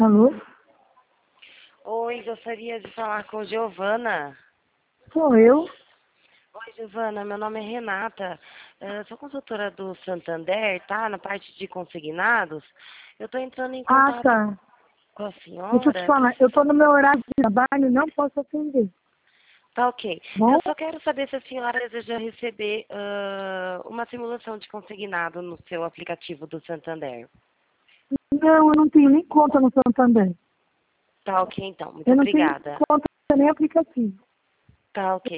Alô? Oi, gostaria de falar com Giovana. Sou eu? Oi, Giovana, meu nome é Renata. Sou consultora do Santander, tá? Na parte de consignados. Eu estou entrando em Ah, contato tá. com a Deixa eu te senhora. falar, eu estou no meu horário de trabalho e não posso atender. Tá ok. Bom? Eu só quero saber se a senhora deseja receber uma simulação de consignado no seu aplicativo do Santander. Não, eu não tenho nem conta no Santander. Tá ok, então. Muito Eu não tenho obrigada. conta nem aplicativo. Tá ok.